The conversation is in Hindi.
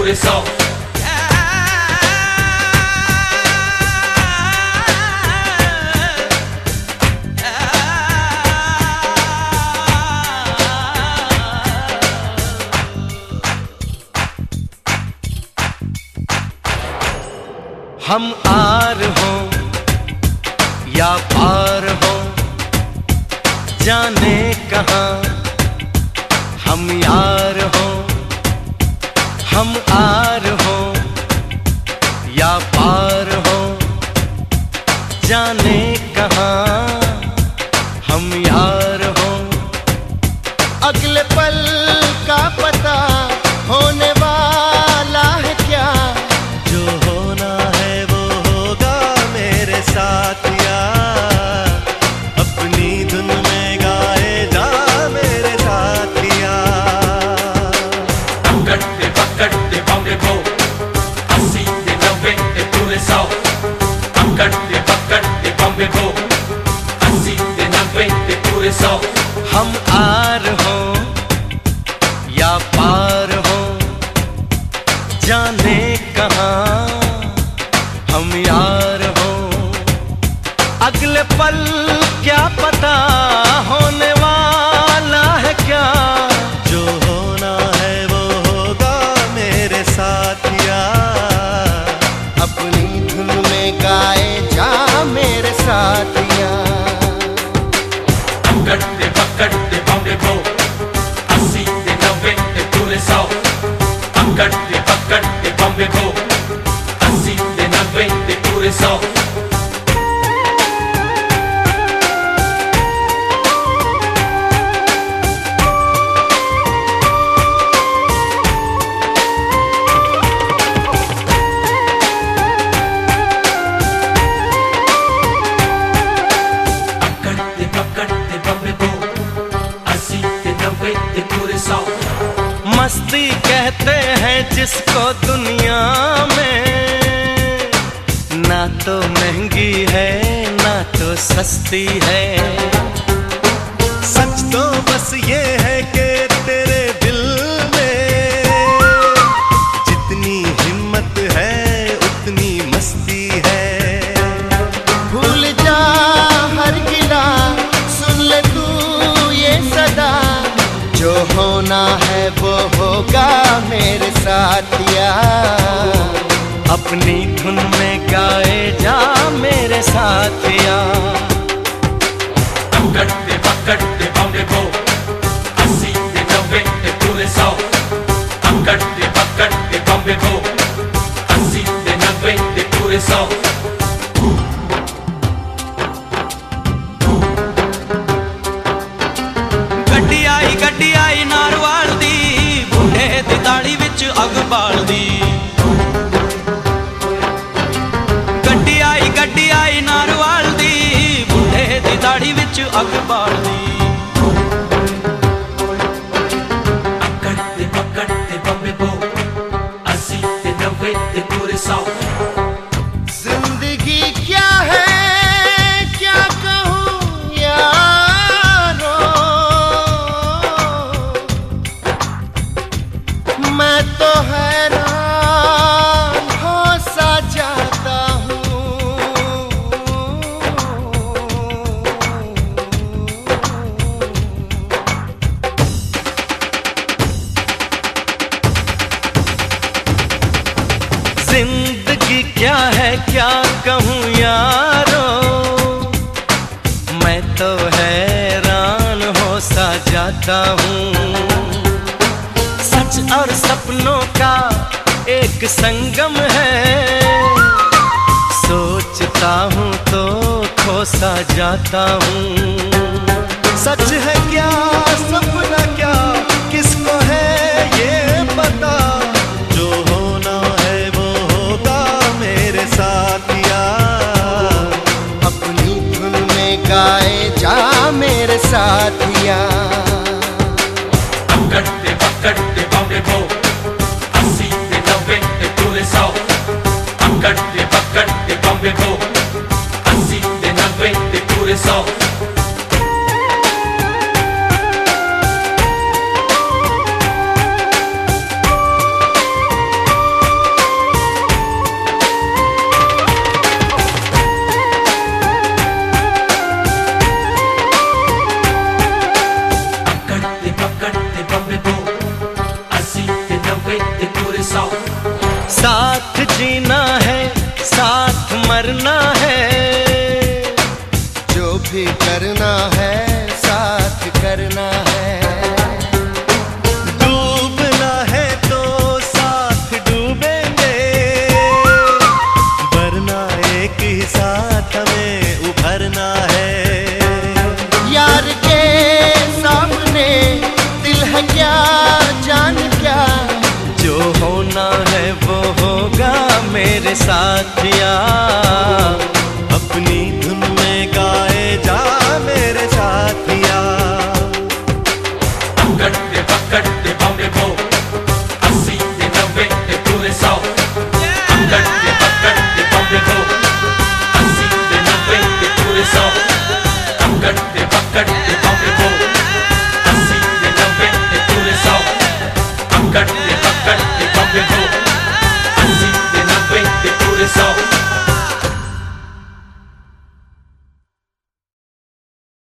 pure सौ। हम आर हों या पार हों जाने कहाँ, हम यार हों, हम आर हों या पार हों जाने कहाँ, हम यार हों। अगले पल का पता होने वाला है क्या, जो होना है वो होगा मेरे साथिया। अपनी धुन में गाए जा मेरे साथिया। पकड़ते पकड़ते बम्बे को 80 से 90 से पूरे सौ। पकड़ते पकड़ते बम्बे को 80 से 90 से पूरे सौ। हम आर हों या पार हों जाने कहाँ, हम यार हों। अगले पल क्या पता होने वाला है क्या, जो होना है वो होगा मेरे साथिया। अपनी धुन में गाए जा मेरे साथिया। पकड़ते पकड़ते बम्बे को 80 से 90 से पूरे सौ। पकड़ते पकड़ते बम्बे को 80 से 90 से पूरे सौ। पकड़ते पकड़ते बम्बे को 80 से 90 से पूरे सौ। मस्ती कहते हैं जिसको दुनिया में, ना तो महंगी है ना तो सस्ती है। सच तो बस ये है कि तेरे दिल में जितनी हिम्मत है उतनी मस्ती है। भूल जा हर गिला, सुन ले तू ये सदा, जो होना है वो होगा मेरे साथिया। अपनी धुन में गाए जा मेरे साथिया। पकड़ते पकड़ते बम्बे को 80 से 90 से पूरे सौ। पकड़ते पकड़ते बम्बे को 80 से 90 से पूरे सौ। ਗੱਡੀ ਆਈ ਨਾਰਵਾਲ ਦੀ, ਬੁੱਢੇ ਦੀ ਦਾੜੀ ਵਿੱਚ ਅੱਗ ਬਾਲਦੀ। ਗੱਡੀ ਆਈ ਨਾਰਵਾਲ ਦੀ, ਬੁੱਢੇ ਦੀ ਦਾੜੀ ਵਿੱਚ ਅੱਗ ਬਾਲਦੀ। पकड़ते पकड़ते बम्बे को 80 से 90 से पूरे सौ। जिंदगी क्या है क्या कहूँ यारो, मैं तो हैरान हो सा जाता हूँ। जिंदगी क्या है क्या कहूँ यारो, मैं तो हैरान हो सा जाता हूँ। सच और सपनों का एक संगम है, सोचता हूँ तो खो सा जाता हूँ। सच है क्या सपना क्या, किसको है ये पता, जो होना है वो होगा मेरे साथिया। अपनी धुन में गाए जा मेरे साथिया। पकड़ते पकड़ते बम्बे को 80 से 90 से पूरे सौ। पकड़ते पकड़ते बम्बे को 80 से 90 से पूरे सौ। साथ जीना है, साथ मरना है, जो भी करना है साथ करना है। डूबना है तो साथ डूबेंगे, वरना एक ही साथ हमें उभरना है। यार के सामने दिल है क्या, जान क्या, जो होना है वो होगा मेरे साथ यार।